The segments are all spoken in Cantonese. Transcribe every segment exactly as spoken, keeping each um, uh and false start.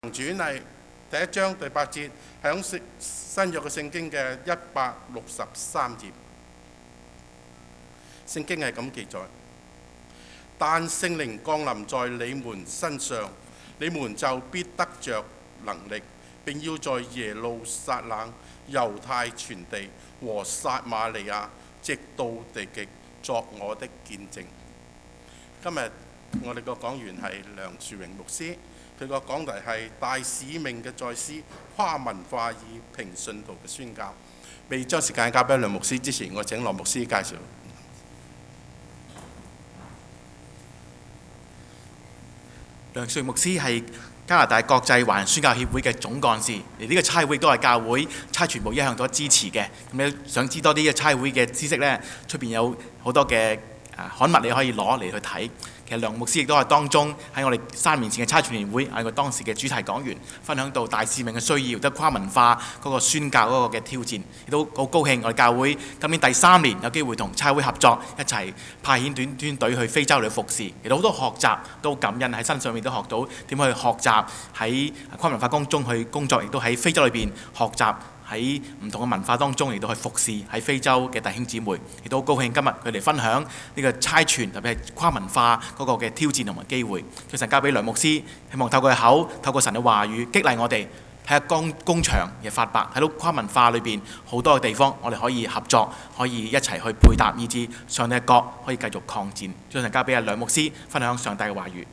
傳係第一章第八節，響新新約嘅聖經嘅一百六十三頁，聖經係咁記載：但聖靈降臨在你們身上，你們就必得着能力，並要在耶路撒冷、猶太全地和撒瑪利亞，直到地極，作我的見證。今日我哋個講員係梁樹榮牧師。佢個講題係大使命嘅再思，跨文化以平信徒嘅宣教。未將時間交俾梁牧師之前，我請羅牧師介紹。 梁樹榮牧師係加拿大國際華人宣教協會嘅總幹事，而呢個差會都係教會差傳部一向都支持嘅。咁你想知多啲嘅差會嘅知識呢？出邊有好多嘅刊物你可以攞嚟去睇。其實梁牧師亦都係當中喺我哋三年前嘅差傳聯會係個當時嘅主題講員，分享到大使命嘅需要，得跨文化嗰個宣教嗰個嘅挑戰，亦都好高興我哋教會今年第三年有機會同差會合作，一齊派遣短端隊去非洲嚟服侍。其實好多學習都感恩喺身上面都學到點去學習喺跨文化當中去工作，亦都喺非洲裏邊學習。喺唔同嘅文化當中嚟到去服侍喺非洲嘅弟兄姊妹，亦都好高興今日佢哋分享呢個差傳，特別係跨文化嗰個嘅挑戰同埋機會。將神交俾梁牧師，希望透過佢口，透過神嘅話語激勵我哋，睇下工工場嘅發白，睇到跨文化裏邊好多嘅地方，我哋可以合作，可以一齊去配搭，以致上帝嘅國可以繼續擴展。將神交俾阿梁牧師，分享上帝嘅話語。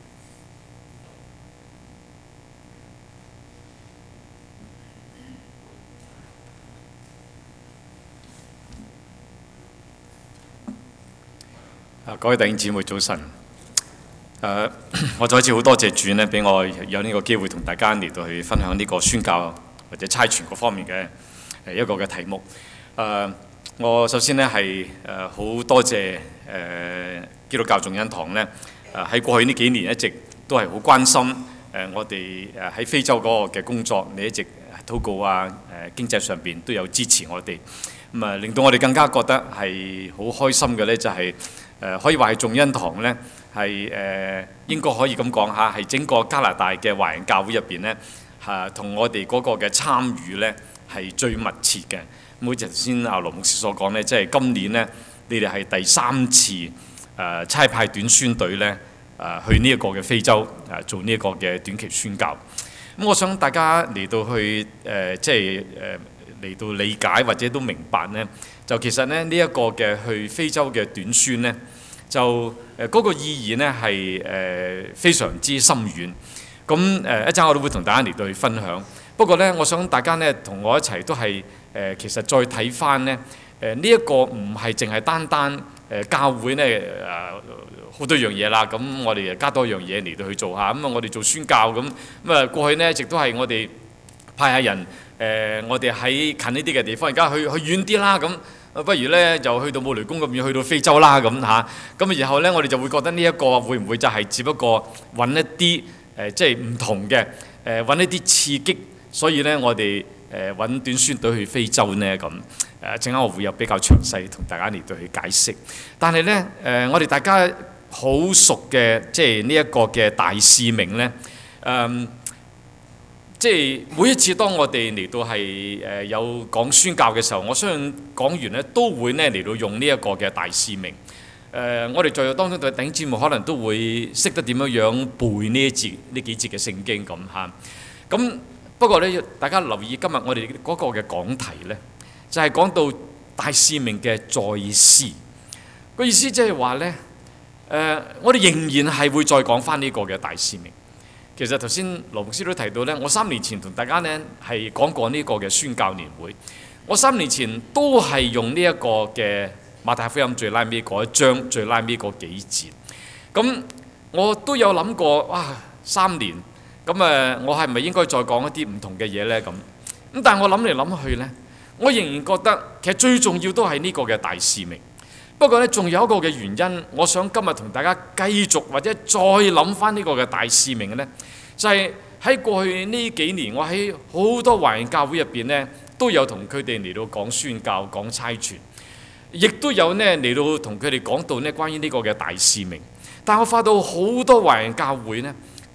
各位弟兄姊妹早晨。誒，我再一次好多謝主呢，俾我有呢個機會同大家嚟到去分享呢個宣教或者差傳嗰方面嘅誒一個嘅題目。誒，我首先呢係誒好多謝誒基督教眾恩堂呢，誒喺過去呢幾年一直都係好關心誒我哋誒喺非洲嗰個嘅工作，你一直禱告啊，誒經濟上邊都有支持我哋，咁啊令到我哋更加覺得係好開心嘅呢，就係。誒可以話係眾恩堂呢，係誒應該可以咁講下，係整個加拿大嘅華人教會入邊呢，嚇同我哋嗰個嘅參與呢係最密切嘅。咁好似頭先阿羅牧師所講呢，即係今年呢，你哋係第三次誒差派短宣隊呢誒去呢一個嘅非洲誒做呢一個嘅短期宣教。咁我想大家嚟到去誒即係誒嚟到理解或者都明白呢。就其實咧，呢、這、一個嘅去非洲嘅短宣呢，就誒嗰、呃那個意義呢係誒、呃、非常之深遠。咁誒、呃、一陣我都會同大家嚟到去分享。不過呢，我想大家呢同我一齊都係誒、呃，其實再睇翻呢誒呢一個唔係淨係單單誒、呃、教會呢誒好、呃、多樣嘢啦。咁我哋加多樣嘢嚟到去做下。咁啊，我哋做宣教咁咁啊，過去呢，一直都係我哋派下人誒、呃，我哋喺近呢啲嘅地方，而家去去遠啲啦咁。不如咧就去到冇雷公咁遠，去到非洲啦咁嚇。咁然後咧，我哋就會覺得呢一個會唔會就係只不過揾一啲誒、呃，即係唔同嘅誒，揾、呃、一啲刺激。所以咧，我哋誒揾短宣隊去非洲呢。咁誒，陣間我會有比較詳細同大家嚟到去解釋。但係咧誒，我哋大家好熟嘅，即係呢一個嘅大使命咧誒。呃即係每一次當我哋嚟到係誒有講宣教嘅時候，我相信講員咧都會咧嚟到用呢一個嘅大使命。誒、呃，我哋在座當中嘅弟兄姊妹可能都會識得點樣樣背呢一節呢幾節嘅聖經咁嚇。咁不過咧，大家留意今日我哋嗰個嘅講題咧，就係、是、講到大使命嘅再思。個意思即係話咧，誒、呃，我哋仍然係會再講翻呢個嘅大使命。其實頭先羅牧師都提到呢，我三年前同大家呢係講過呢個嘅宣教年會。我三年前都係用呢一個嘅馬太福音最拉尾嗰一章最拉尾嗰幾節。咁我都有諗過，哇！三年咁誒，我係咪應該再講一啲唔同嘅嘢呢？咁咁，但係我諗嚟諗去呢，我仍然覺得其實最重要都係呢個嘅大使命。不過咧，仲有一個嘅原因，我想今日同大家繼續或者再諗翻呢個嘅大使命嘅呢，就係、是、喺過去呢幾年，我喺好多華人教會入邊呢，都有同佢哋嚟到講宣教、講差傳，亦都有呢嚟到同佢哋講到呢關於呢個嘅大使命。但我發到好多華人教會呢，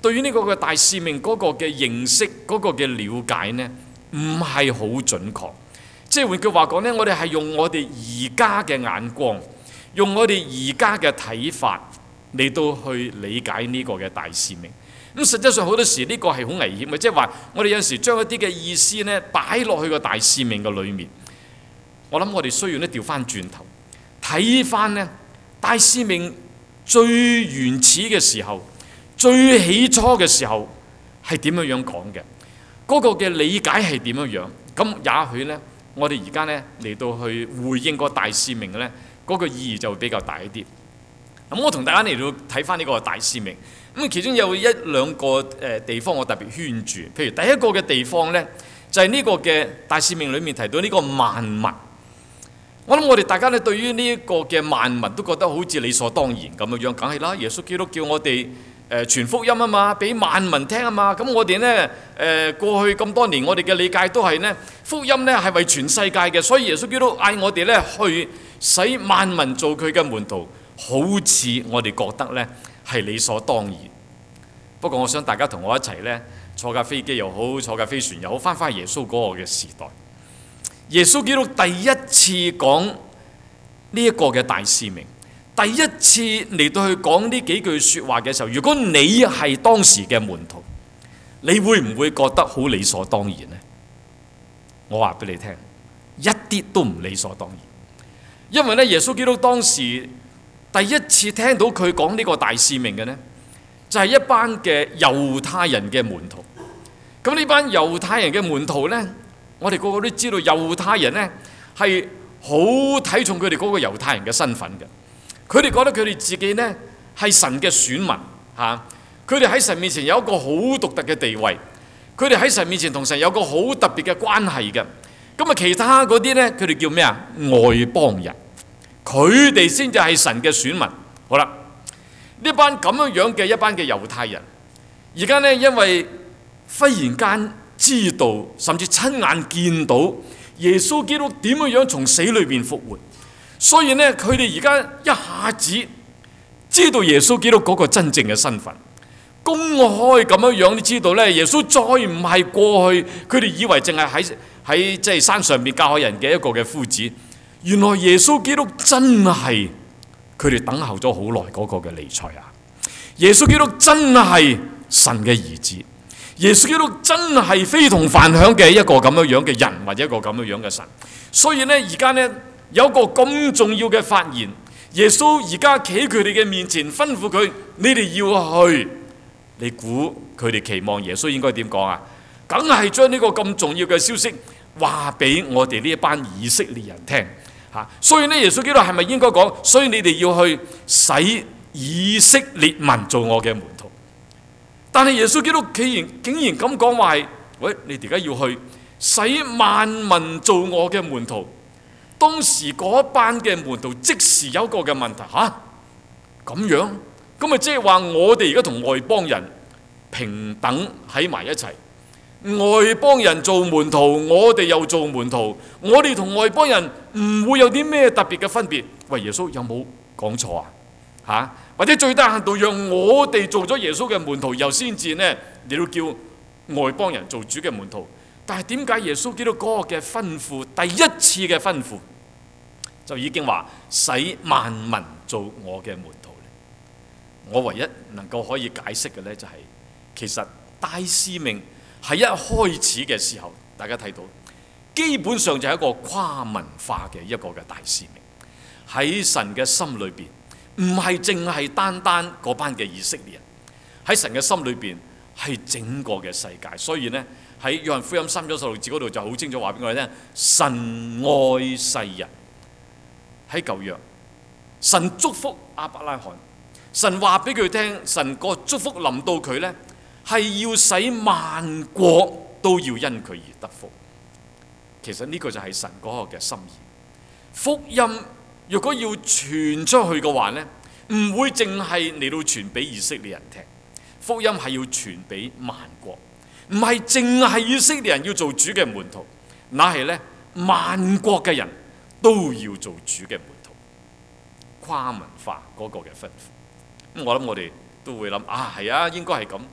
對於呢個嘅大使命嗰個嘅認識、嗰、個嘅了解呢，唔係好準確。即係換句話講呢，我哋係用我哋而家嘅眼光，用我哋而家嘅睇法嚟到去理解呢個嘅大使命。咁實際上好多時呢個係好危險嘅，即係話我哋有陣時將一啲嘅意思呢擺落去個大使命嘅裏面。我諗我哋需要呢調翻轉頭睇翻呢大使命最原始嘅時候、最起初嘅時候係點樣樣講嘅，嗰個嘅理解係點樣樣。咁也許呢，我哋而家呢嚟到去回應個大使命嘅呢，嗰個意義就會比較大一啲。咁我同大家嚟到睇翻呢個大使命。咁其中有一兩個誒地方我特別圈住，譬如第一個嘅地方呢，就係呢個嘅大使命裏面提到呢個萬民。我諗我哋大家咧對於呢一個嘅萬民都覺得好似理所當然咁樣樣，梗係啦！耶穌基督叫我哋誒傳福音啊嘛，俾萬民聽啊嘛。咁我哋呢，誒過去咁多年，我哋嘅理解都係呢福音呢係為全世界嘅，所以耶穌基督嗌我哋呢去使萬民做佢嘅門徒，好似我哋覺得呢係理所當然。不過我想大家同我一齊呢，坐架飛機又好，坐架飛船又好，翻返耶穌嗰個嘅時代。耶穌基督第一次講呢一個嘅大使命，第一次嚟到去講呢幾句説話嘅時候，如果你係當時嘅門徒，你會唔會覺得好理所當然呢？我話俾你聽，一啲都唔理所當然。因為咧，耶穌基督當時第一次聽到佢講呢個大使命嘅呢，就係一班嘅猶太人嘅門徒。咁呢班猶太人嘅門徒呢，我哋個個都知道猶太人呢係好睇重佢哋嗰個猶太人嘅身份嘅。佢哋覺得佢哋自己呢係神嘅選民嚇，佢哋喺神面前有一個好獨特嘅地位，佢哋喺神面前同神有個好特別嘅關係嘅。咁啊，其他嗰啲呢，佢哋叫咩啊？外邦人，佢哋先至係神嘅選民。好啦，呢班咁樣樣嘅一班嘅猶太人，而家呢，因為忽然間知道，甚至親眼見到耶穌基督點樣樣從死裏邊復活，所以呢，佢哋而家一下子知道耶穌基督嗰個真正嘅身份，公開咁樣樣，你知道呢，耶穌再唔係過去佢哋以為淨係喺喺即係山上邊教人嘅一個嘅夫子，原來耶穌基督真係佢哋等候咗好耐嗰個嘅彌賽亞，耶穌基督真係神嘅兒子。耶穌基督真係非同凡響嘅一個咁樣樣嘅人，或者一個咁樣樣嘅神。所以呢，而家呢，有一個咁重要嘅發言，耶穌而家企喺佢哋嘅面前，吩咐佢：你哋要去。你估佢哋期望耶穌應該點講啊？梗係將呢個咁重要嘅消息話俾我哋呢一班以色列人聽嚇。所以呢，耶穌基督係咪應該講？所以你哋要去使以色列民做我嘅門徒。但係耶穌基督竟然竟然咁講話係：喂，你哋而家要去使萬民做我嘅門徒。當時嗰班嘅門徒即時有一個嘅問題嚇，咁樣咁咪即係話我哋而家同外邦人平等喺埋一齊，外邦人做門徒，我哋又做門徒，我哋同外邦人唔會有啲咩特別嘅分別。喂，耶穌有冇講錯啊？嚇！或者最低限度讓我哋做咗耶穌嘅門徒，又先至呢，你都叫外邦人做主嘅門徒。但係點解耶穌基督嗰個嘅吩咐，第一次嘅吩咐就已經話使萬民做我嘅門徒呢？我唯一能夠可以解釋嘅呢，就係其實大使命係一開始嘅時候，大家睇到基本上就係一個跨文化嘅一個嘅大使命，喺神嘅心裏邊。唔係淨係單單嗰班嘅以色列人，喺神嘅心裏邊係整個嘅世界。所以呢，喺約翰福音三章十六節嗰度就好清楚話俾我哋聽：神愛世人。喺舊約，神祝福亞伯拉罕，神話俾佢聽，神個祝福臨到佢呢，係要使萬國都要因佢而得福。其實呢個就係神嗰個嘅心意。福音如果要傳出去嘅話呢，唔會淨係嚟到傳俾以色列人聽，福音係要傳俾萬國，唔係淨係以色列人要做主嘅門徒，那係呢萬國嘅人都要做主嘅門徒，跨文化嗰個嘅吩咐。咁我諗我哋都會諗啊，係啊，應該係咁。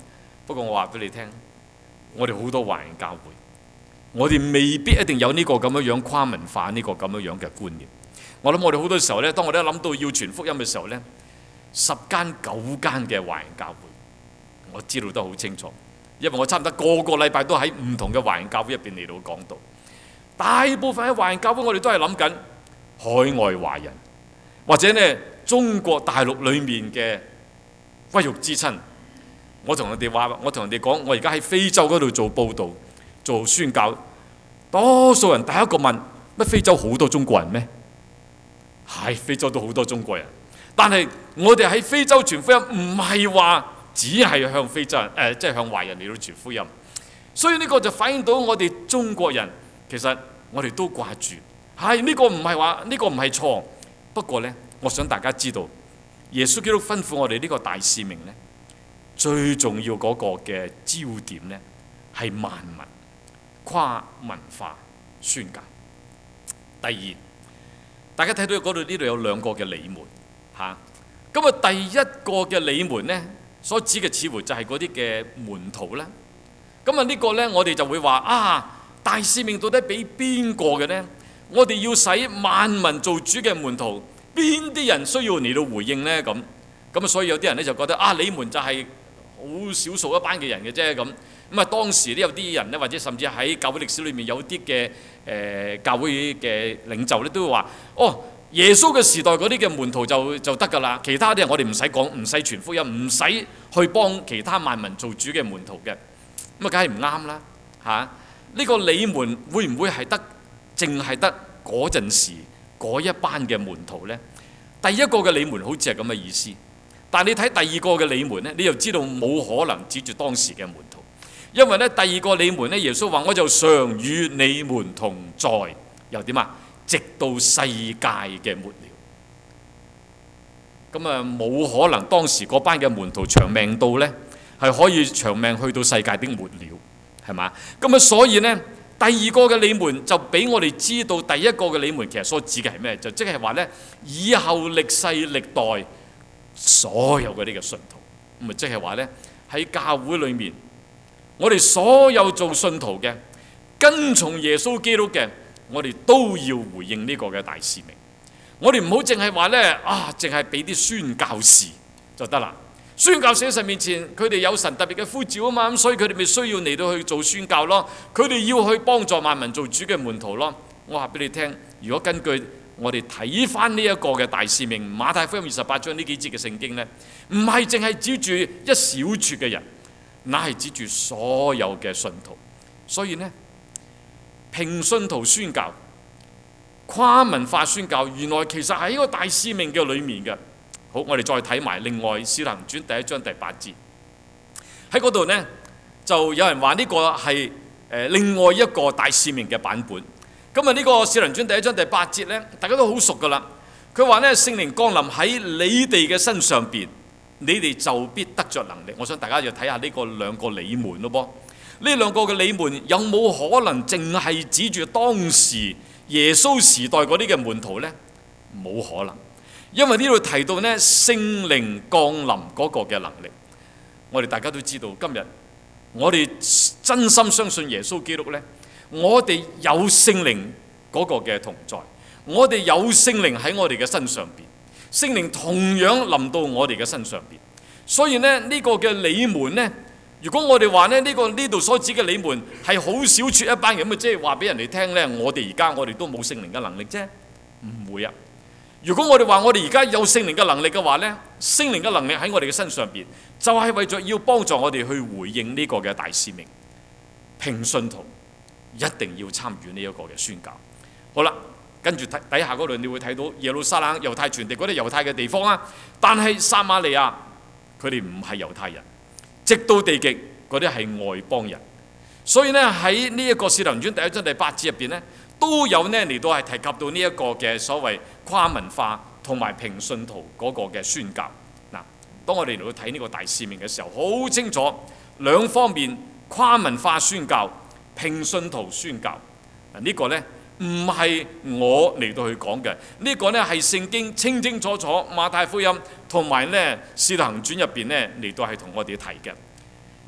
不過我話俾你聽，我哋好多華人教會，我哋未必一定有呢個咁樣樣跨文化呢個咁樣樣嘅觀念。我諗我哋好多時候呢，當我哋一諗到要傳福音嘅時候呢，十間九間嘅華人教會，我知道得好清楚，因為我差唔多個個禮拜都喺唔同嘅華人教會入邊嚟到講道。大部分喺華人教會，我哋都係諗緊海外華人，或者呢中國大陸裡面嘅骨肉之親。我同人哋話，我同人哋講，我而家喺非洲嗰度做報道、做宣教，多數人第一個問：乜非洲好多中國人咩？係，非洲都好多中國人，但係我哋喺非洲傳福音，唔係話只係向非洲人，誒、呃，即係向華人嚟到傳福音。所以呢個就反映到我哋中國人，其實我哋都掛住。係，呢個唔係話呢個唔係錯，不過呢，我想大家知道，耶穌基督吩咐我哋呢個大使命呢，最重要嗰個嘅焦點呢，係萬民跨文化宣教。第二，大家睇到嗰度呢度有兩個嘅理門嚇。咁啊，第一個嘅理門呢，所指嘅似乎就係嗰啲嘅門徒啦。咁啊，呢個呢，我哋就會話啊，大使命到底俾邊個嘅呢？我哋要使萬民做主嘅門徒，邊啲人需要嚟到回應呢？咁咁啊，所以有啲人呢就覺得啊，理門就係好少數一班嘅人嘅啫咁。咁啊，當時呢有啲人呢，或者甚至喺教會歷史裏面有啲嘅誒教會嘅領袖呢，都會話：哦，耶穌嘅時代嗰啲嘅門徒就就得㗎啦，其他啲人我哋唔使講，唔使傳福音，唔使去幫其他萬民做主嘅門徒嘅。咁啊，梗係唔啱啦嚇！呢個理門會唔會係得淨係得嗰陣時嗰一班嘅門徒呢？第一個嘅理門好似係咁嘅意思，但係你睇第二個嘅理門呢，你就知道冇可能指住當時嘅門徒，因為呢第二個理門呢，耶穌話：我就常與你們同在，又點啊？直到世界嘅末了。咁啊，冇可能當時嗰班嘅門徒長命到呢，係可以長命去到世界的末了，係嘛？咁啊，所以呢，第二個嘅理門就俾我哋知道，第一個嘅理門其實所指嘅係咩？就即係話呢，以後歷世歷代所有嘅呢個信徒，咁啊，即係話呢，喺教會裏面，我哋所有做信徒嘅，跟從耶穌基督嘅，我哋都要回應呢個嘅大使命。我哋唔好淨係話呢，啊，淨係俾啲宣教士就得啦。宣教士喺神面前，佢哋有神特別嘅呼召啊嘛，咁所以佢哋咪需要嚟到去做宣教咯。佢哋要去幫助萬民做主嘅門徒咯。我話俾你聽，如果根據我哋睇翻呢一個嘅大使命，馬太福音二十八章呢幾節嘅聖經呢，唔係淨係指住一小撮嘅人，乃係指住所有嘅信徒。所以呢，平信徒宣教、跨文化宣教，原來其實喺一個大使命嘅裏面嘅。好，我哋再睇埋另外《使徒行傳》第一章第八節，喺嗰度呢，就有人話呢個係誒另外一個大使命嘅版本。咁啊，呢個《使徒行傳》第一章第八節呢，大家都好熟噶啦。佢話呢，聖靈降臨喺你哋嘅身上邊，你哋就必得着能力。我想大家要睇下呢個兩個理門咯噃。呢兩個嘅理門有冇可能淨係指住當時耶穌時代嗰啲嘅門徒呢？冇可能。因為呢度提到呢，聖靈降臨嗰個嘅能力，我哋大家都知道，今日我哋真心相信耶穌基督呢，我哋有聖靈嗰個嘅同在，我哋有聖靈喺我哋嘅身上邊，聖靈同樣臨到我哋嘅身上邊。所以呢，呢個嘅理門呢，如果我哋話呢，呢個呢度所指嘅理門係好少撮一班人咁啊，即係話俾人哋聽呢，我哋而家我哋都冇聖靈嘅能力啫，唔會啊。如果我哋話我哋而家有聖靈嘅能力嘅話呢，聖靈嘅能力喺我哋嘅身上邊，就係為咗要幫助我哋去回應呢個嘅大使命。平信徒一定要參與呢一個嘅宣教。好啦，跟住底下嗰度你會睇到耶路撒冷、猶太全地嗰啲猶太嘅地方啊，但係撒瑪利亞佢哋唔係猶太人，直到地極嗰啲係外邦人。所以呢，喺呢一個使徒行傳第一章第八節入邊呢，都有呢嚟到係提及到呢一個嘅所謂跨文化同埋平信徒嗰個嘅宣教。嗱，當我哋嚟到睇呢個大使命嘅時候，好清楚兩方面跨文化宣教、平信徒宣教。嗱，呢個呢唔係我嚟到去講嘅，呢個呢係聖經清清楚楚馬太福音同埋呢使徒行傳入邊呢嚟到係同我哋提嘅。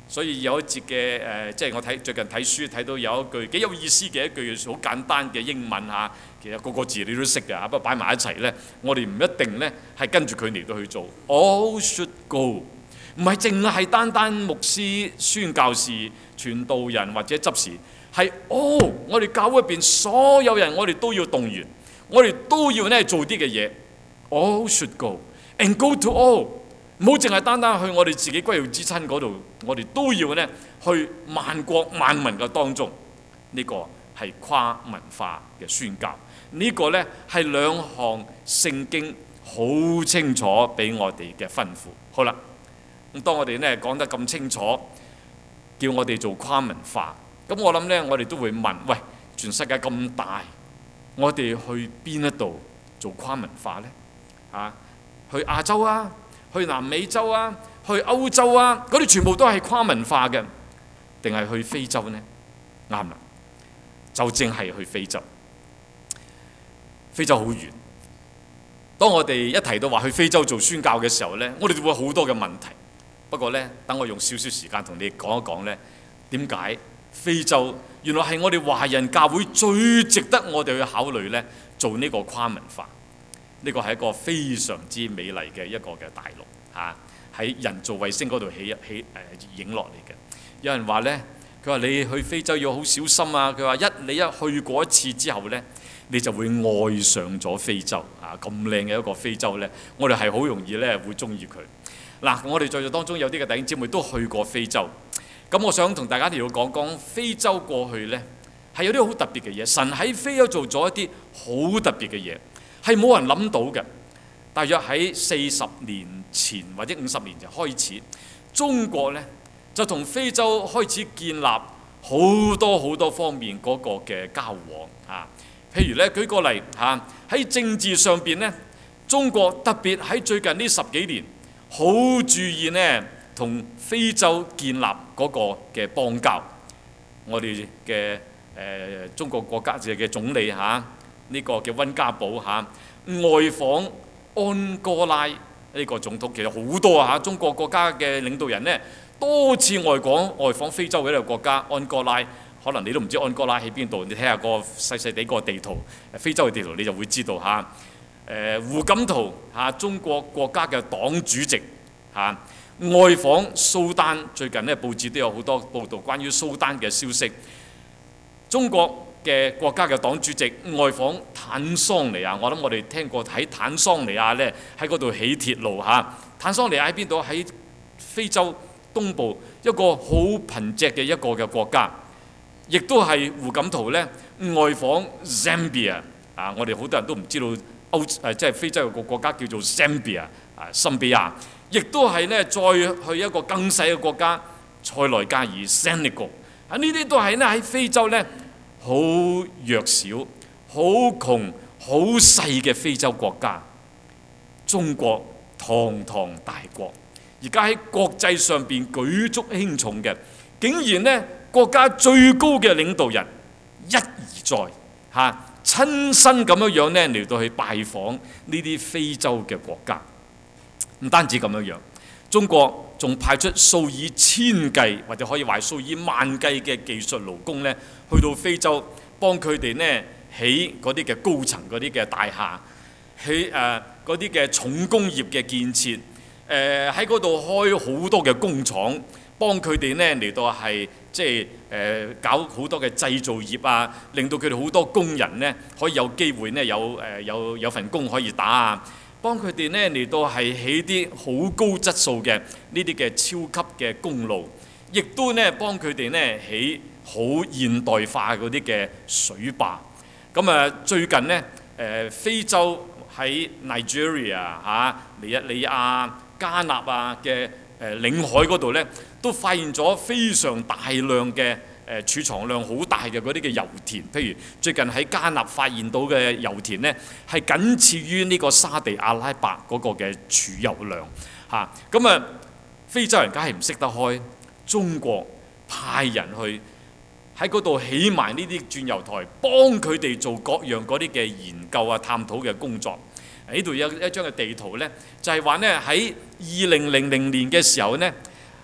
所以有一節嘅誒、呃，即係我睇最近睇書睇到有一句幾有意思嘅一句好簡單嘅英文嚇，其實個個字你都識嘅，不過擺埋一齊呢，我哋唔一定呢係跟住佢嚟到去做。All should go，唔係淨係單單牧師、宣教士、傳道人或者執事，係 all 我哋教會入邊所有人，我哋都要動員，我哋都要呢做啲嘅嘢。All should go and go to all。唔好淨係單單去我哋自己歸耀之親嗰度，我哋都要呢去萬國萬民嘅當中。呢、這個係跨文化嘅宣教，呢、這個呢係兩項聖經好清楚俾我哋嘅吩咐。好啦，咁當我哋呢講得咁清楚，叫我哋做跨文化，咁我諗呢，我哋都會問：喂，全世界咁大，我哋去邊一度做跨文化呢？啊，去亞洲啊？去南美洲啊，去歐洲啊，嗰啲全部都係跨文化嘅，定係去非洲呢？啱啦，就正係去非洲。非洲好遠。當我哋一提到話去非洲做宣教嘅時候呢，我哋會好多嘅問題。不過呢，等我用少少時間同你講一講呢，點解非洲原來係我哋華人教會最值得我哋去考慮呢，做呢個跨文化。呢個係一個非常之美麗嘅一個嘅大陸嚇，喺、啊、人造衛星嗰度起起誒、呃、影落嚟嘅。有人話呢，佢話你去非洲要好小心啊！佢話一你一去過一次之後呢，你就會愛上咗非洲啊！咁靚嘅一個非洲呢，我哋係好容易呢會中意佢。嗱、啊，我哋在座當中有啲嘅弟兄姊妹都去過非洲，咁我想同大家嚟到講講非洲過去呢，係有啲好特別嘅嘢。神喺非洲做咗一啲好特別嘅嘢。係冇人諗到嘅，大約喺四十年前或者五十年就開始，中國呢就同非洲開始建立好多好多方面嗰個嘅交往啊。譬如呢，舉個例嚇，喺政治上邊呢，中國特別喺最近呢十幾年好注意呢同非洲建立嗰個嘅邦交。我哋嘅誒中國國家嘅總理嚇。啊呢個嘅溫家寶嚇外訪安哥拉呢個總統，其實好多啊嚇，中國國家嘅領導人呢多次外訪外訪非洲嘅一個國家安哥拉，可能你都唔知安哥拉喺邊度，你睇下個細細地個地圖，非洲嘅地圖你就會知道嚇。誒胡錦濤嚇中國國家嘅黨主席嚇外訪蘇丹，最近呢報紙都有好多報導關於蘇丹嘅消息，中國嘅國家嘅黨主席外訪坦桑尼亞，我諗我哋聽過喺坦桑尼亞呢，喺嗰度起鐵路嚇。坦桑尼亞喺邊度？喺非洲東部一個好貧瘠嘅一個嘅國家，亦都係胡錦濤呢外訪 Zambia 啊！我哋好多人都唔知道歐誒即係非洲有個國家叫做 Zambia 啊，森比亞，亦都係呢再去一個更細嘅國家塞內加爾 Senegal 啊！呢啲都係呢喺非洲呢。好弱小、好窮、好細嘅非洲國家，中國堂堂大國，而家喺國際上邊舉足輕重嘅，竟然呢國家最高嘅領導人一而再嚇親身咁樣樣呢嚟到去拜訪呢啲非洲嘅國家，唔單止咁樣樣，中國仲派出數以千計或者可以話數以萬計嘅技術勞工呢，去到非洲幫佢哋呢起嗰啲嘅高層嗰啲嘅大廈，起誒嗰啲嘅重工業嘅建設，誒喺嗰度開好多嘅工廠，幫佢哋呢嚟到係即係誒搞好多嘅製造業啊，令到佢哋好多工人呢可以有機會呢有誒有有份工可以打啊。幫佢哋呢嚟到係起啲好高質素嘅呢啲嘅超級嘅公路，亦都呢幫佢哋呢起好現代化嗰啲嘅水壩。咁啊，最近呢，誒、呃、非洲喺 Nigeria 嚇、尼日利亞、加納啊嘅誒領海嗰度呢，都發現咗非常大量嘅。誒儲藏量好大嘅嗰啲嘅油田，譬如最近喺加納發現到嘅油田呢，係僅次於呢個沙地阿拉伯嗰個嘅儲油量嚇。咁啊，非洲人梗係唔識得開，中國派人去喺嗰度起埋呢啲鑽油台，幫佢哋做各樣嗰啲嘅研究啊、探討嘅工作。呢度有一張嘅地圖呢，就係話呢喺二零零零年嘅時候呢。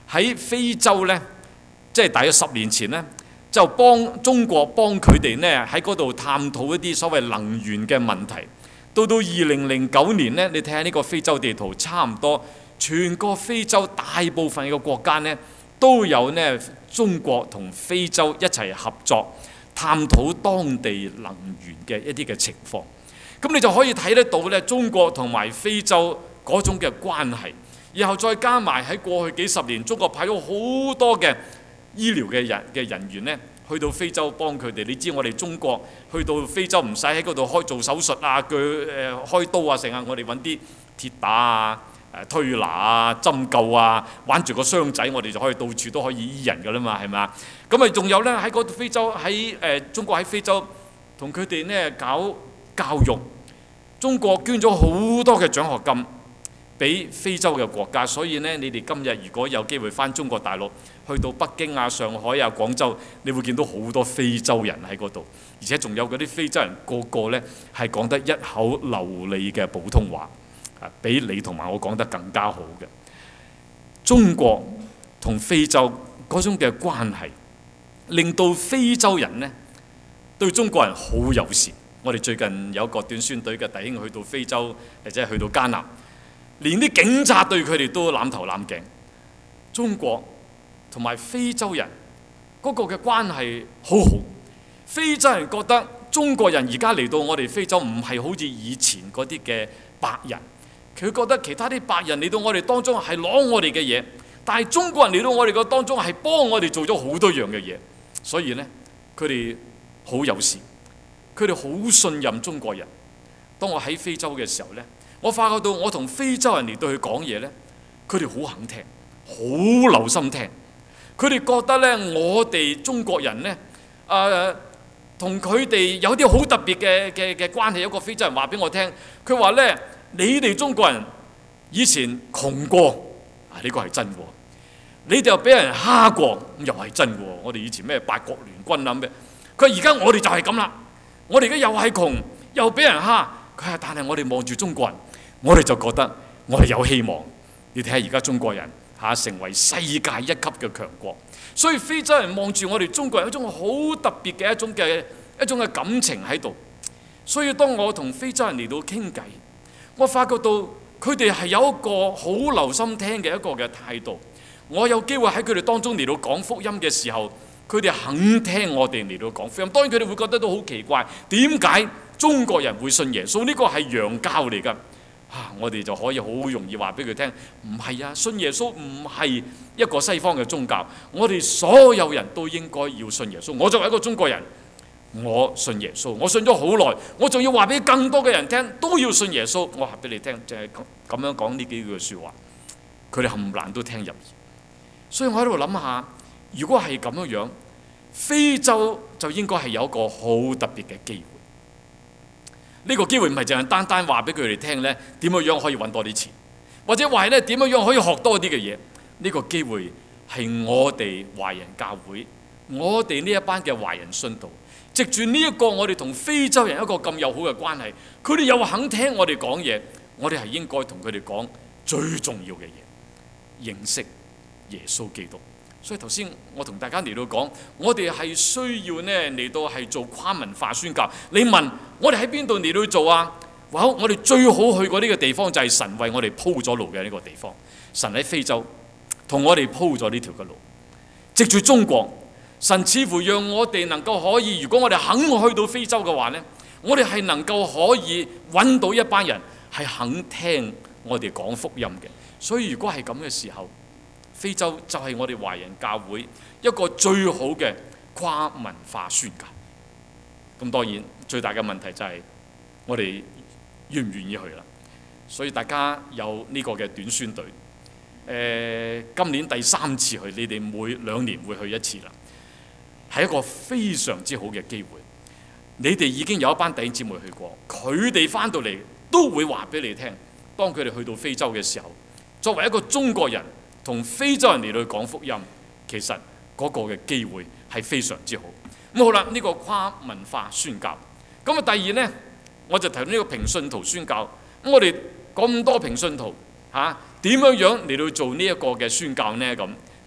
喺非洲呢，即係大約十年前呢，就幫中國幫佢哋呢喺嗰度探討一啲所謂能源嘅問題。到到二零零九年呢，你睇下呢個非洲地圖，差唔多全個非洲大部分嘅國家呢，都有呢中國同非洲一齊合作，探討當地能源嘅一啲嘅情況。咁你就可以睇得到呢中國同埋非洲嗰種嘅關係。然後再加埋喺過去幾十年，中國派咗好多嘅醫療嘅人嘅人員呢，去到非洲幫佢哋。你知我哋中國去到非洲唔使喺嗰度開做手術啊、鋸誒開刀啊，成日我哋揾啲鐵打啊、誒推拿啊、針灸啊，玩住個箱仔，我哋就可以到處都可以醫人㗎啦嘛，係咪啊？咁啊，仲有呢，喺嗰度非洲喺誒中國喺非洲同佢哋呢搞教育，中國捐咗好多嘅獎學金俾非洲嘅國家。所以呢，你哋今日如果有機會返中國大陸，去到北京啊、上海啊、廣州，你會見到好多非洲人喺嗰度，而且仲有嗰啲非洲人個個呢係講得一口流利嘅普通話，啊，比你同埋我講得更加好嘅。中國同非洲嗰種嘅關係，令到非洲人呢對中國人好友善。我哋最近有個短宣隊嘅弟兄去到非洲，或者去到加納，連啲警察對佢哋都攬頭攬頸。中國同埋非洲人嗰個嘅關係好好，非洲人覺得中國人而家嚟到我哋非洲唔係好似以前嗰啲嘅白人，佢覺得其他啲白人嚟到我哋當中係攞我哋嘅嘢，但係中國人嚟到我哋個當中係幫我哋做咗好多樣嘅嘢，所以呢，佢哋好友善，佢哋好信任中國人。當我喺非洲嘅時候呢，我發覺到我同非洲人嚟到去講嘢呢，佢哋好肯聽，好留心聽。佢哋覺得呢，我哋中國人呢，誒同佢哋有啲好特別嘅嘅嘅關係。有個非洲人話俾我聽，佢話呢，你哋中國人以前窮過，啊呢個係真喎。你哋又俾人蝦過，又係真喎。我哋以前咩八國聯軍啊咩，佢話而家我哋就係咁啦。我哋而家又係窮，又俾人蝦。佢話但係我哋望住中國人，我哋就覺得我哋有希望。你睇下而家中國人嚇成為世界一級嘅強國，所以非洲人望住我哋中國人有一種好特別嘅一種嘅一種嘅感情喺度。所以當我同非洲人嚟到傾偈，我發覺到佢哋係有一個好留心聽嘅一個嘅態度。我有機會喺佢哋當中嚟到講福音嘅時候，佢哋肯聽我哋嚟到講福音。當然佢哋會覺得都好奇怪，點解中國人會信耶穌？呢個係洋教嚟㗎。啊！我哋就可以好容易話俾佢聽，唔係啊，信耶穌唔係一個西方嘅宗教，我哋所有人都應該要信耶穌。我作為一個中國人，我信耶穌，我信咗好耐，我仲要話俾更多嘅人聽，都要信耶穌。我話俾你聽，就係咁樣講呢幾句説話，佢哋冚唪唥都聽入耳。所以我喺度諗下，如果係咁樣樣，非洲就應該係有一個好特別嘅機會。呢個機會唔係淨係單單話俾佢哋聽呢點樣樣可以揾多啲錢，或者話咧點樣樣可以學多啲嘅嘢。呢個機會係我哋華人教會，我哋呢一班嘅華人信徒，藉住呢一個我哋同非洲人一個咁友好嘅關係，佢哋又肯聽我哋講嘢，我哋係應該同佢哋講最重要嘅嘢，認識耶穌基督。所以頭先我同大家嚟到講，我哋係需要呢嚟到係做跨文化宣教。你問我哋喺邊度嚟到做啊？哇！我哋最好去過呢個地方就係神為我哋鋪咗路嘅呢個地方。神喺非洲同我哋鋪咗呢條嘅路，藉住中國，神似乎讓我哋能夠可以，如果我哋肯去到非洲嘅話呢，我哋係能夠可以揾到一班人係肯聽我哋講福音嘅。所以如果係咁嘅時候，非洲就係我哋華人教會一個最好嘅跨文化宣教。咁當然最大嘅問題就係我哋願唔願意去啦。所以大家有呢個嘅短宣隊，誒、呃、今年第三次去，你哋每兩年會去一次啦，係一個非常之好嘅機會。你哋已經有一班弟兄姊妹去過，佢哋翻到嚟都會話俾你聽，當佢哋去到非洲嘅時候，作為一個中國人同非洲人嚟到講福音，其實嗰個嘅機會係非常之好。咁好啦，呢、這個跨文化宣教。咁啊，第二呢，我就提到呢個平信徒宣教。咁我哋咁多平信徒嚇點樣樣嚟到做呢一個嘅宣教呢？咁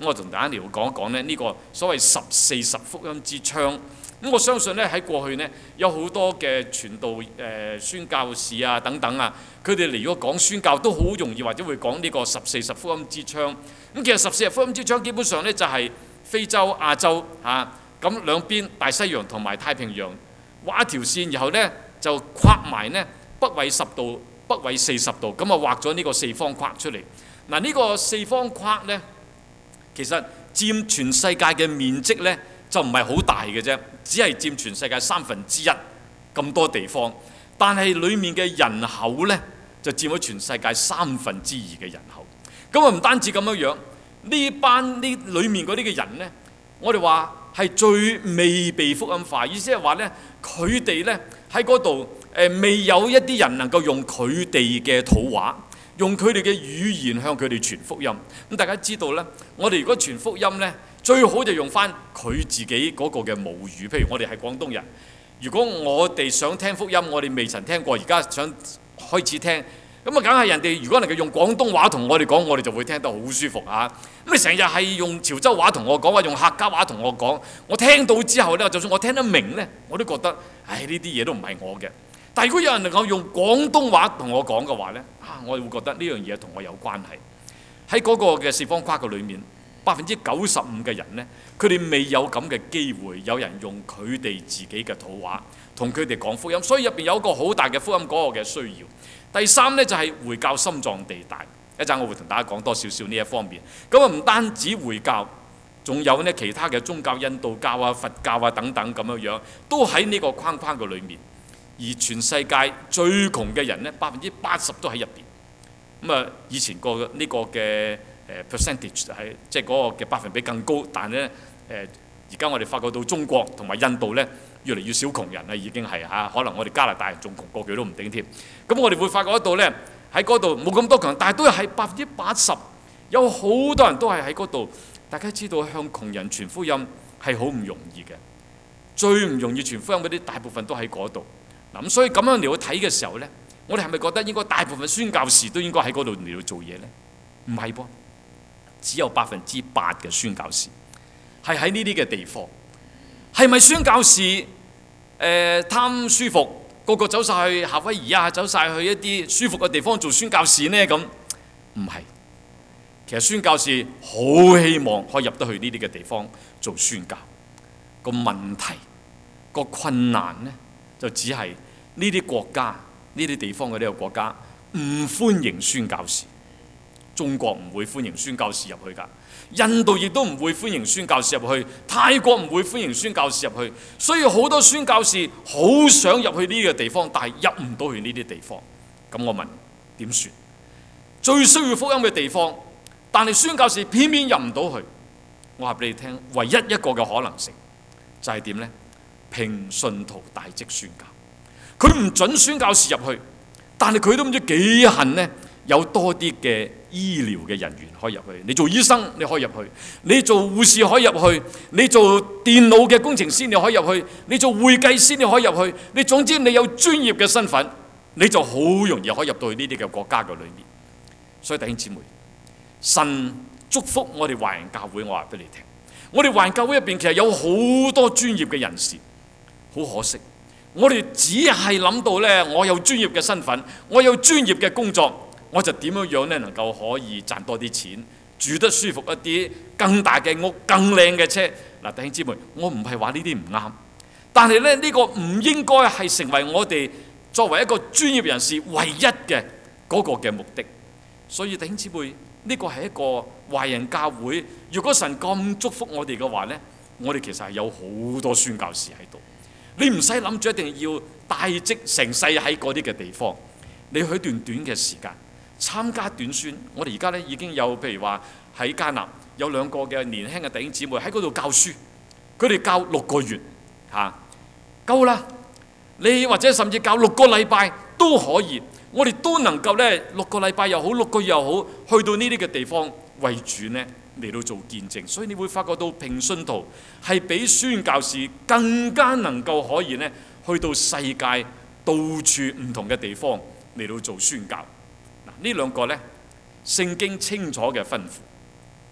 咁我同大家嚟講一講咧呢個所謂十四十福音之窗。咁我相信咧喺過去呢，有好多嘅傳道誒、呃、宣教士啊等等啊，佢哋嚟如果講宣教都好容易或者會講呢個十四十福音之窗。咁其實十四十福音之窗基本上呢，就係、是、非洲、亞洲嚇，咁、啊、兩邊大西洋同埋太平洋畫一條線，然後呢就框埋呢北緯十度、北緯四十度，咁啊畫咗呢個四方框出嚟。嗱、啊、呢、這個四方框呢，其實佔全世界嘅面積呢，就唔係好大嘅啫，只係佔全世界三分之一咁多地方，但係裡面嘅人口呢，就佔咗全世界三分之二嘅人口。咁啊唔單止咁樣樣，呢班呢裡面嗰啲嘅人呢，我哋話係最未被福音化，意思係話呢，佢哋呢喺嗰度誒未有一啲人能夠用佢哋嘅土話，用佢哋嘅語言向佢哋傳福音。咁大家知道呢，我哋如果傳福音呢，最好就用翻佢自己嗰個嘅母語。譬如我哋係廣東人，如果我哋想聽福音，我哋未曾聽過，而家想開始聽，咁啊梗係人哋如果能夠用廣東話同我哋講，我哋就會聽得好舒服啊！咁你成日係用潮州話同我講，或用客家話同我講，我聽到之後呢，就算我聽得明呢，我都覺得唉，呢啲嘢都唔係我嘅。但係如果有人能夠用廣東話同我講嘅話呢，啊，我會覺得呢樣嘢同我有關係。喺嗰個嘅四方框嘅裏面，百分之九十五嘅人呢，佢哋未有咁嘅機會，有人用佢哋自己嘅土話同佢哋講福音，所以入邊有一個好大嘅福音嗰個嘅需要。第三呢，就係回教心臟地帶，一陣我會同大家講多少少呢一方面。咁啊唔單止回教，仲有呢其他嘅宗教，印度教啊、佛教啊等等咁樣樣，都喺呢個框框嘅裏面。而全世界最窮嘅人呢，百分之八十都喺入邊。咁啊，以前個呢個嘅誒 percentage 係即係嗰個嘅百分比更高，但係咧誒而家我哋發覺到中國同埋印度咧越嚟越少窮人啦，已經係嚇，可能我哋加拿大人仲窮過佢都唔定添。咁我哋會發覺得到咧喺嗰度冇咁多窮人，但係都係百分之八十，有好多人都係喺嗰度。大家知道向窮人傳福音係好唔容易嘅，最唔容易傳福音嗰啲大部分都喺嗰度。嗱咁所以咁樣嚟去睇嘅時候咧，我哋係咪覺得應該大部分宣教士都應該喺嗰度嚟到做嘢咧？唔係噃，只有百分之八嘅宣教士係喺呢啲嘅地方。係咪宣教士誒貪舒服，個個走晒去夏威夷啊，走晒去一啲舒服嘅地方做宣教士呢？咁唔係。其實宣教士好希望可以入得去呢啲嘅地方做宣教。個問題、個困難呢，就只係呢啲國家、呢啲地方嘅呢個國家唔歡迎宣教士。中國唔會歡迎宣教士入去㗎，印度亦都唔會歡迎宣教士入去，泰國唔會歡迎宣教士入去，所以好多宣教士好想入去呢個地方，但係入唔到去呢啲地方。咁我問點算？最需要福音嘅地方，但係宣教士偏偏入唔到去。我話俾你聽，唯一一個嘅可能性就係點呢？聘信徒大職宣教，佢唔準宣教士入去，但係佢都唔知幾恨呢，有多啲嘅醫療嘅人員可以入去。你做醫生你可以入去，你做護士可以入去，你做電腦嘅工程師你可以入去，你做會計師你可以入去，你總之你有專業嘅身份，你就好容易可以入到去呢啲嘅國家嘅裏面。所以弟兄姊妹，神祝福我哋華人教會，我話俾你聽，我哋華人教會入邊其實有好多專業嘅人士。好可惜，我哋只係諗到呢：我有專業嘅身份，我有專業嘅工作，我就點樣樣呢能夠可以賺多啲錢，住得舒服一啲，更大嘅屋，更靚嘅車。嗱，弟兄姊妹，我唔係話呢啲唔啱，但係咧呢個唔應該係成為我哋作為一個專業人士唯一嘅嗰個嘅目的。所以弟兄姊妹，呢個係一個華人教會。如果神咁祝福我哋嘅話呢，我哋其實係有好多宣教士喺度。你唔使諗住一定要帶職成世喺嗰啲嘅地方，你去段短嘅時間參加短宣。我哋而家咧已經有，譬如話喺加納有兩個嘅年輕嘅弟兄姊妹喺嗰度教書，佢哋教六個月嚇、啊、夠啦。你或者甚至教六個禮拜都可以，我哋都能夠咧六個禮拜又好，六個月又好，去到呢啲嘅地方為主呢嚟到做見證。所以你會發覺到平信徒係比宣教士更加能夠可以呢去到世界到處唔同嘅地方嚟到做宣教。嗱，呢兩個呢聖經清楚嘅吩咐，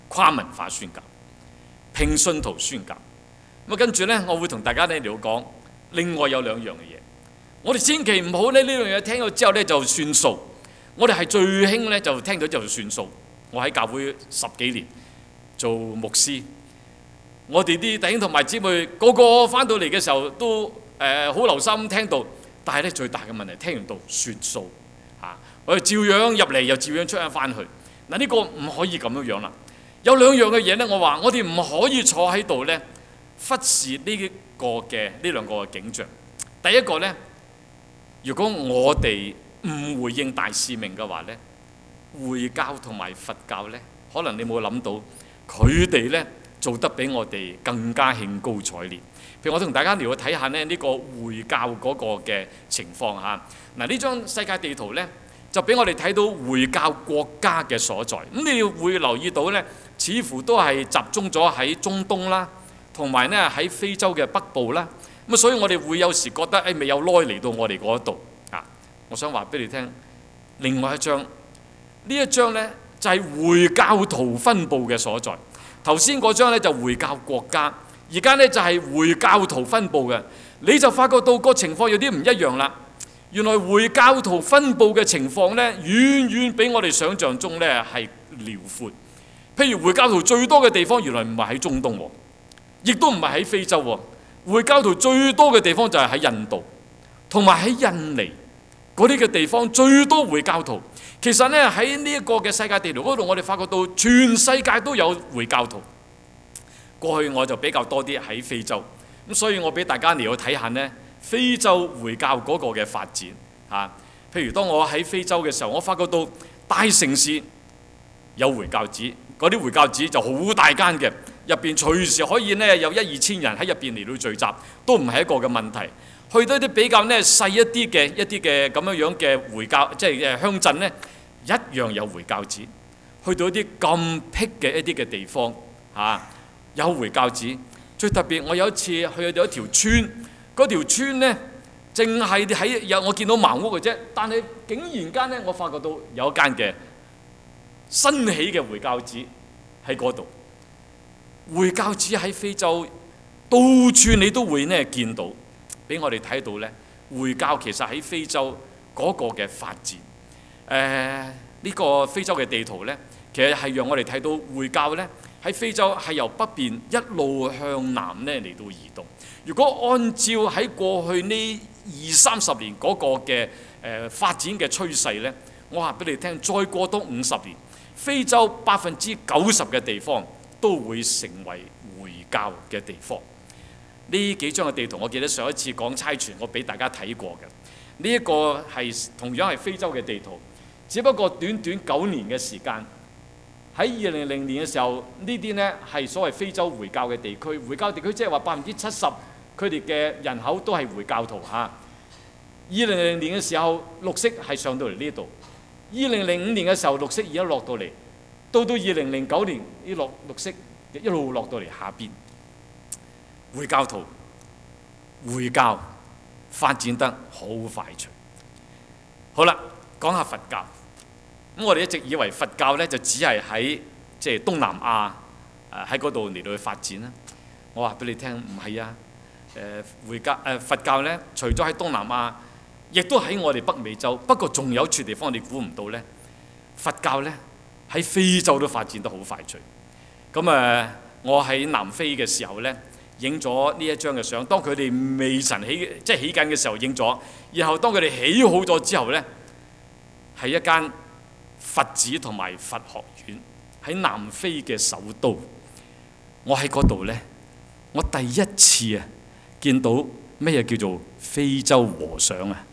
跨文化宣教、拼信徒宣教。咁啊，跟住呢，我會同大家呢嚟講，另外有兩樣嘅嘢，我哋千祈唔好呢呢樣嘢聽到之後呢就算數。我哋係最興呢，就聽到就算數。我喺教會十幾年做牧師，我哋啲弟兄同埋姊妹個個翻到嚟嘅時候都誒好留心聽到，但係咧最大嘅問題聽完到算數嚇，我哋照樣入嚟又照樣出翻翻去。嗱，呢個唔可以咁樣樣啦。有兩樣嘅嘢咧，我話我哋唔可以坐喺度咧忽視呢個嘅呢兩個嘅景象。第一個咧，如果我哋唔回應大使命嘅話咧，回教同埋佛教咧，可能你冇諗到佢哋咧做得比我哋更加興高采烈。譬如我同大家嚟去睇下咧呢個回教嗰個嘅情況嚇。嗱，呢張世界地圖咧就俾我哋睇到回教國家嘅所在。咁你會留意到咧，似乎都係集中咗喺中東啦，同埋咧喺非洲嘅北部啦。咁所以我哋會有時覺得誒未有耐嚟到我哋嗰度啊。我想話俾你聽，另外一張呢一張咧就係回教徒分佈嘅所在。頭先嗰張咧就回教國家，而家咧就係回教徒分佈嘅。你就發覺到個情況有啲唔一樣啦。原來回教徒分佈嘅情況咧，遠遠比我哋想象中咧係遼闊。譬如回教徒最多嘅地方，原來唔係喺中東喎，亦都唔係喺非洲喎。回教徒最多嘅地方就係喺印度，同埋喺印尼嗰啲嘅地方最多回教徒。其實咧喺呢一個嘅世界地圖嗰度，我哋發覺到全世界都有回教徒。過去我就比較多啲喺非洲，咁所以我俾大家嚟去睇下呢非洲回教嗰個嘅發展嚇。譬如當我喺非洲嘅時候，我發覺到大城市有回教寺，嗰啲回教寺就好大間嘅，入邊隨時可以呢有一二千人喺入邊嚟到聚集，都唔係一個嘅問題。去到一啲比較呢細一啲嘅一啲嘅咁樣樣嘅回教，即係誒鄉鎮呢，一樣有回教寺。去到一啲咁僻嘅一啲嘅地方嚇。啊有回教寺，最特別，我有一次去到一條村，嗰條村呢，淨係喺有我見到茅屋嘅啫，但係竟然間呢，我發覺到有一間嘅新起嘅回教寺喺嗰度。回教寺喺非洲到處你都會呢見到，俾我哋睇到呢，回教其實喺非洲嗰個嘅發展。誒、呃、呢、呢個非洲嘅地圖呢，其實係讓我哋睇到回教呢。喺非洲係由北邊一路向南咧嚟到移動。如果按照喺過去呢二三十年嗰個嘅誒、呃、發展嘅趨勢咧，我話俾你聽，再過多五十年，非洲百分之九十嘅地方都會成為回教嘅地方。呢幾張嘅地圖，我記得上一次講差傳，我俾大家睇過嘅。呢、這、一個係同樣係非洲嘅地圖，只不過短短九年嘅時間。喺二零零年嘅時候，呢啲呢係所謂非洲回教嘅地區，回教地區即係話百分之七十佢哋嘅人口都係回教徒嚇。二零零年嘅時候，綠色係上到嚟呢度；二零零五年嘅時候，綠色已經落到嚟，到到二零零九年呢落綠色一路落到嚟下邊。回教徒回教發展得好快脆。好啦，講下佛教。咁我哋一直以為佛教咧就只係喺即係東南亞誒喺嗰度嚟到去發展啦。我話俾你聽，唔係啊！誒、呃、回教誒、呃、佛教咧，除咗喺東南亞，亦都喺我哋北美洲。不過仲有處地方你估唔到咧，佛教咧喺非洲都發展得好快脆。咁誒、呃，我喺南非嘅時候咧，影咗呢一張嘅相。當佢哋未曾起，即係起緊嘅時候影咗。然後當佢哋起好咗之後咧，係一間佛寺同埋佛學院喺南非嘅首都。我喺嗰度呢，我第一次啊見到咩叫做非洲和尚啊，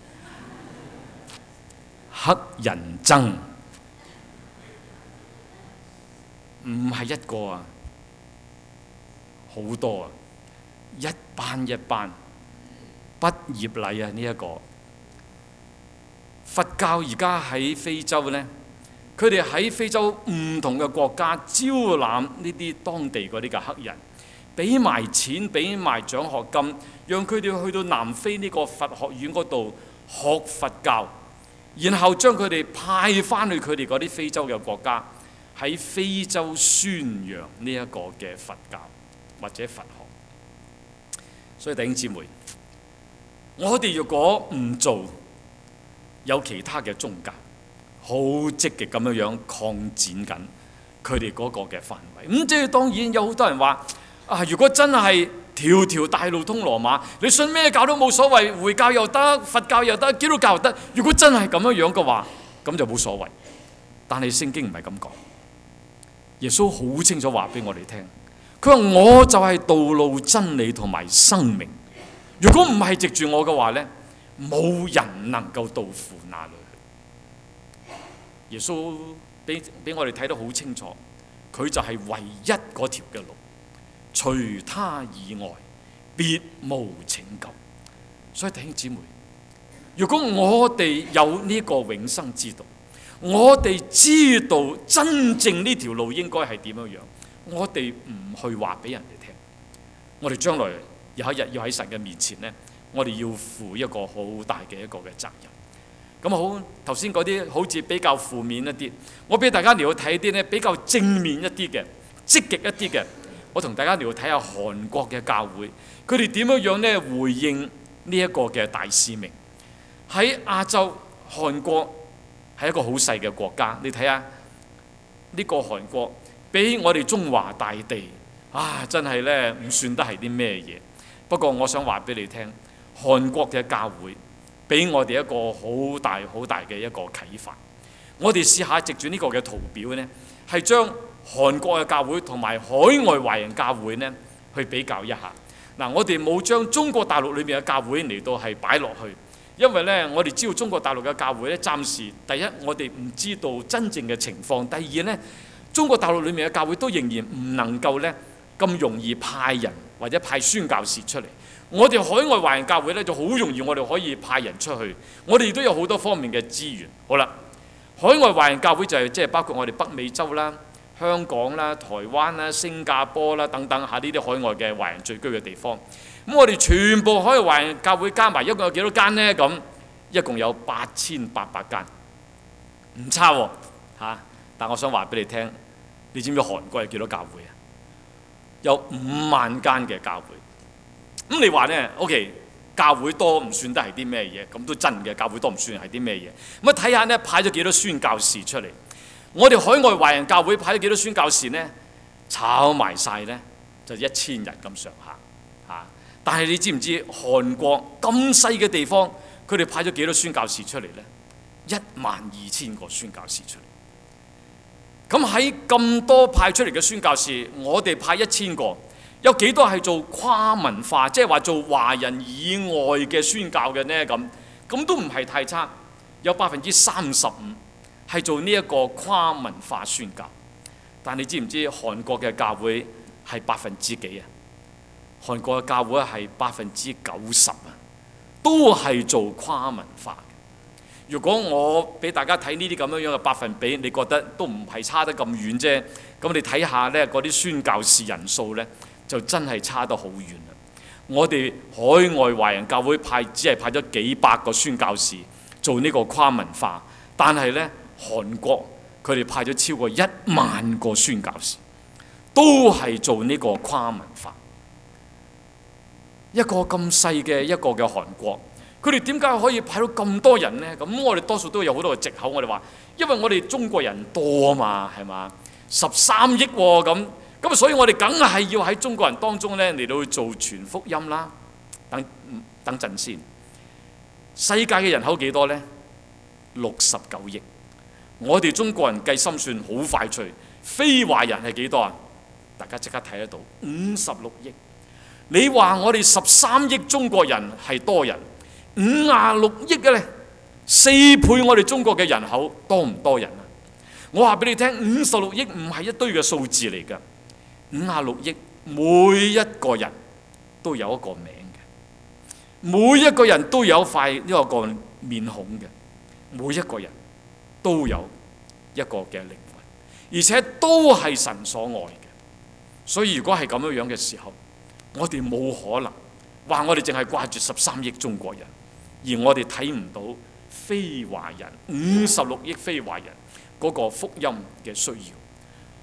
黑人憎，唔係一個啊，好多啊，一班一班畢業禮啊，呢一個佛教而家喺非洲呢。佢哋喺非洲唔同嘅國家招攬呢啲當地嗰啲嘅黑人，俾埋錢，俾埋獎學金，讓佢哋去到南非呢個佛學院嗰度學佛教，然後將佢哋派翻去佢哋嗰啲非洲嘅國家喺非洲宣揚呢一個嘅佛教或者佛學。所以弟兄姊妹，我哋如果唔做，有其他嘅宗教好積極咁樣樣擴展緊佢哋嗰個嘅範圍。咁即係當然有好多人話啊，如果真係條條大路通羅馬，你信咩教都冇所謂，回教又得，佛教又得，基督教又得。如果真係咁樣樣嘅話，咁就冇所謂。但係聖經唔係咁講，耶穌好清楚話俾我哋聽，佢話我就係道路、真理同埋生命。如果唔係藉住我嘅話呢，冇人能夠到父那裏去。耶穌俾俾我哋睇得好清楚，佢就係唯一嗰條嘅路，除他以外，別無拯救。所以弟兄姊妹，如果我哋有呢個永生之道，我哋知道真正呢條路應該係點樣樣，我哋唔去話俾人哋聽，我哋將來有一日要喺神嘅面前呢，我哋要負一個好大嘅一個嘅責任。咁好，頭先嗰啲好似比較負面一啲，我俾大家嚟到睇啲呢比較正面一啲嘅、積極一啲嘅。我同大家嚟到睇下韓國嘅教會，佢哋點樣樣呢回應呢一個嘅大使命。喺亞洲，韓國係一個好細嘅國家，你睇下呢個韓國比我哋中華大地啊，真係呢唔算得係啲咩嘢。不過我想話俾你聽，韓國嘅教會俾我哋一個好大好大嘅一個啟發。我哋試下藉住呢個嘅圖表呢，係將韓國嘅教會同埋海外華人教會呢去比較一下。嗱，我哋冇將中國大陸裏面嘅教會嚟到係擺落去，因為呢，我哋知道中國大陸嘅教會呢，暫時第一我哋唔知道真正嘅情況，第二呢，中國大陸裏面嘅教會都仍然唔能夠呢咁容易派人或者派宣教士出嚟。我哋海外華人教會呢就好容易，我哋可以派人出去，我哋亦都有好多方面嘅資源。好啦，海外華人教會就係即係包括我哋北美洲啦、香港啦、台灣啦、新加坡啦等等下呢啲海外嘅華人聚居嘅地方。咁我哋全部海外華人教會加埋一共有幾多間呢？咁一共有八千八百間，唔差喎嚇。但我想話俾你聽，你知唔知韓國有幾多教會啊？有五萬間嘅教會。咁你話呢 OK， 教會多唔算得係啲咩嘢？咁都真嘅，教會多唔算係啲咩嘢？咁啊睇下呢，派咗幾多宣教士出嚟？我哋海外華人教會派咗幾多宣教士呢？炒埋晒呢，就一千人咁上下嚇。但係你知唔知韓國咁細嘅地方，佢哋派咗幾多宣教士出嚟呢？一萬二千個宣教士出嚟。咁喺咁多派出嚟嘅宣教士，我哋派一千個。有幾多係做跨文化，即係話做華人以外嘅宣教嘅呢？咁咁都唔係太差，有百分之三十五係做呢一個跨文化宣教。但你知唔知韓國嘅教會係百分之幾啊？韓國嘅教會係百分之九十啊，都係做跨文化。如果我俾大家睇呢啲咁樣樣嘅百分比，你覺得都唔係差得咁遠啫。咁你睇下呢嗰啲宣教士人數呢，就真係差得好遠啦！我哋海外華人教會派只係派咗幾百個宣教士做呢個跨文化，但係呢，韓國佢哋派咗超過一萬個宣教士，都係做呢個跨文化。一個咁細嘅一個嘅韓國，佢哋點解可以派到咁多人呢？咁我哋多數都有好多嘅藉口，我哋話因為我哋中國人多啊嘛，係嘛？十三億喎咁。咁所以我哋梗係要喺中國人當中咧嚟到去做傳福音啦。等等陣先，世界嘅人口幾多呢？六十九億。我哋中國人計心算好快脆，非華人係幾多啊？大家即刻睇得到，五十六億。你話我哋十三億中國人係多人，五十六億嘅咧，四倍我哋中國嘅人口多唔多人啊？我話俾你聽，五十六億唔係一堆嘅數字嚟㗎。五十六億，每一個人都有一個名嘅，每一個人都有一塊呢個個面孔嘅，每一個人都有一個嘅靈魂，而且都係神所愛嘅。所以如果係咁樣樣嘅時候，我哋冇可能話我哋淨係掛住十三億中國人，而我哋睇唔到非華人五十六億非華人嗰個福音嘅需要。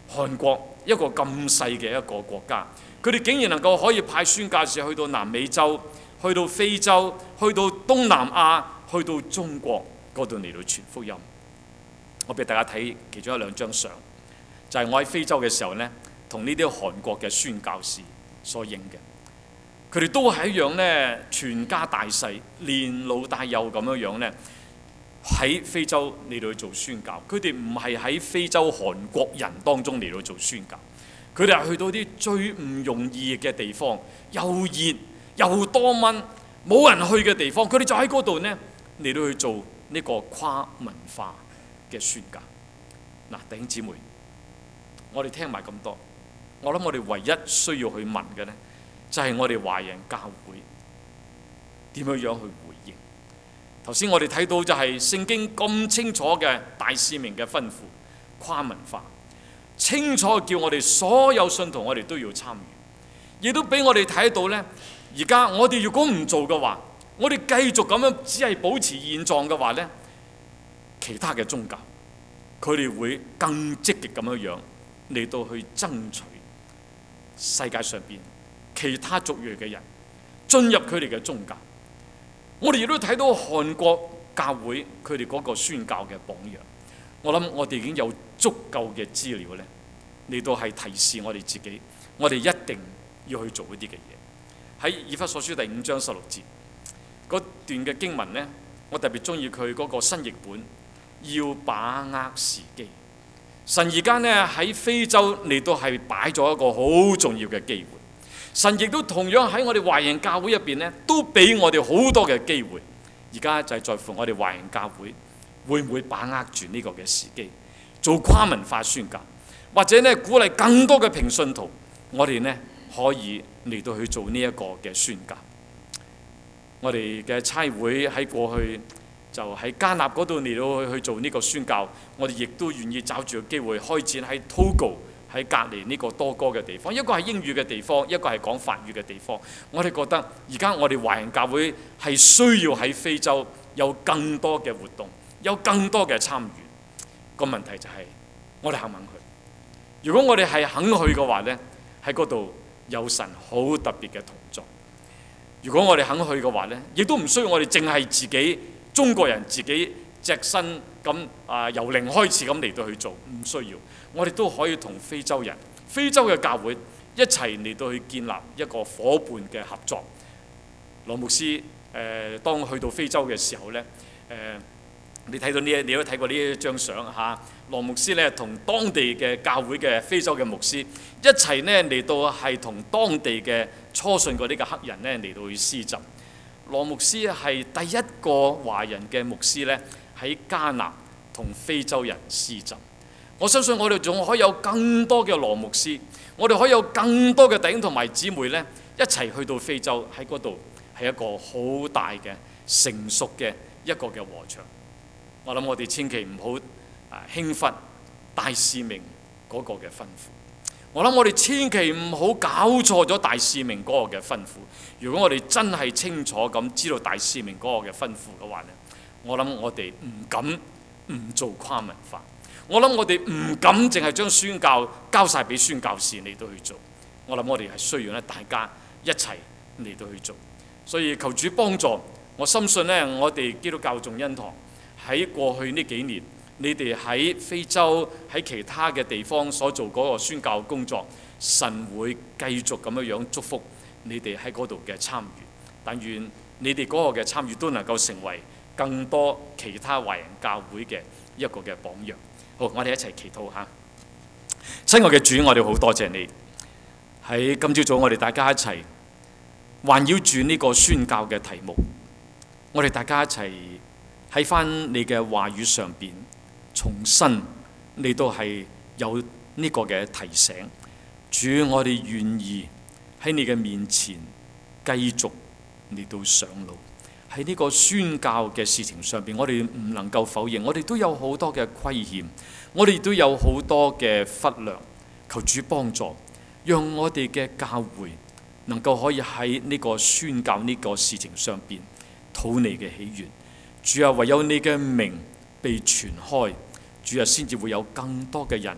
韓國一個咁細嘅一個國家，佢哋竟然能夠可以派宣教士去到南美洲、去到非洲、去到東南亞、去到中國嗰度嚟到傳福音。我俾大家睇其中一兩張相，就係、是、我喺非洲嘅時候呢，同呢啲韓國嘅宣教士所影嘅。佢哋都係一樣呢，全家大細、連老帶幼咁樣樣呢，喺非洲嚟到去做宣教。佢哋唔係喺非洲韓國人當中嚟到做宣教，佢哋係去到啲最唔容易嘅地方，又熱又多蚊，冇人去嘅地方，佢哋就喺嗰度呢嚟到去做呢個跨文化嘅宣教。嗱，弟兄姊妹，我哋聽埋咁多，我諗我哋唯一需要去問嘅呢，就係我哋華人教會點樣樣去回應。頭先我哋睇到就係聖經咁清楚嘅大使命嘅吩咐，跨文化，清楚叫我哋所有信徒我哋都要參與，亦都俾我哋睇到呢，而家我哋如果唔做嘅話，我哋繼續咁樣只係保持現狀嘅話呢，其他嘅宗教佢哋會更積極咁樣樣嚟到去爭取世界上邊其他族裔嘅人進入佢哋嘅宗教。我哋亦都睇到韓國教會佢哋嗰個宣教嘅榜樣。我諗我哋已經有足夠嘅資料咧，嚟到係提示我哋自己，我哋一定要去做一啲嘅嘢。喺以弗所書第五章十六節嗰段嘅經文呢，我特別中意佢嗰個新譯本，要把握時機。神而家呢喺非洲嚟到係擺咗一個好重要嘅機會。神亦都同樣喺我哋華人教會入邊呢，都俾我哋好多嘅機會。而家就係在乎我哋華人教會會唔會把握住呢個嘅時機，做跨文化宣教，或者呢鼓勵更多嘅平信徒，我哋呢可以嚟到去做呢一個嘅宣教。我哋嘅差會喺過去就喺加納嗰度嚟到去做呢個宣教，我哋亦都願意找住個機會開展喺 Togo。喺隔離呢個多哥嘅地方，一個係英語嘅地方，一個係講法語嘅地方。我哋覺得而家我哋華人教會係需要喺非洲有更多嘅活動，有更多嘅參與。個問題就係我哋肯唔肯去？如果我哋係肯去嘅話呢，喺嗰度有神好特別嘅同在。如果我哋肯去嘅話呢，亦都唔需要我哋淨係自己中國人自己隻身咁啊由零開始咁嚟到去做，唔需要。我哋都可以同非洲人、非洲嘅教會一齊嚟到去建立一個夥伴嘅合作。羅牧師誒、呃，當去到非洲嘅時候咧，誒、呃，你睇到呢一，你都睇過呢一張相嚇。羅牧師咧同當地嘅教會嘅非洲嘅牧師一齊咧嚟到係同當地嘅初信嗰啲嘅黑人咧嚟到去施浸。羅牧師係第一個華人嘅牧師咧喺加納同非洲人施浸。我相信我哋仲可以有更多嘅羅牧師，我哋可以有更多嘅弟兄同埋姊妹呢，一齊去到非洲，喺嗰度係一個好大嘅成熟嘅一個嘅禾場。我諗我哋千祈唔好啊輕忽大使命嗰個嘅吩咐。我諗我哋千祈唔好搞錯咗大使命嗰個嘅吩咐。如果我哋真係清楚咁知道大使命嗰個嘅吩咐嘅話呢，我諗我哋唔敢唔做跨文化。我諗我哋唔敢淨係將宣教交晒俾宣教士嚟到去做，我諗我哋係需要咧大家一齊嚟到去做，所以求主幫助。我深信咧，我哋基督教眾恩堂喺過去呢幾年，你哋喺非洲喺其他嘅地方所做嗰個宣教工作，神會繼續咁樣樣祝福你哋喺嗰度嘅參與。但願你哋嗰個嘅參與都能夠成為更多其他華人教會嘅一個嘅榜樣。好，我哋一齊祈禱下。親愛嘅主，我哋好多謝你喺今朝早，我哋大家一齊環繞住呢個宣教嘅題目，我哋大家一齊喺翻你嘅話語上邊重新嚟到係有呢個嘅提醒。主，我哋願意喺你嘅面前繼續嚟到上路。喺呢個宣教嘅事情上邊，我哋唔能夠否認，我哋都有好多嘅虧欠，我哋都有好多嘅忽略。求主幫助，讓我哋嘅教會能夠可以喺呢個宣教呢個事情上邊討你嘅喜悅。主啊，唯有你嘅名被傳開，主啊，先至會有更多嘅人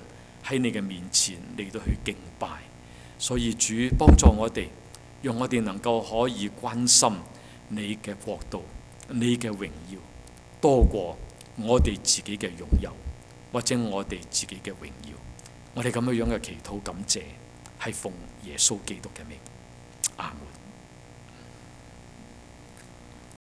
喺你嘅面前嚟到去敬拜。所以主幫助我哋，讓我哋能夠可以關心你嘅國度、你嘅榮耀，多過我哋自己嘅擁有或者我哋自己嘅榮耀。我哋咁樣樣嘅祈禱感謝，係奉耶穌基督嘅名，阿門。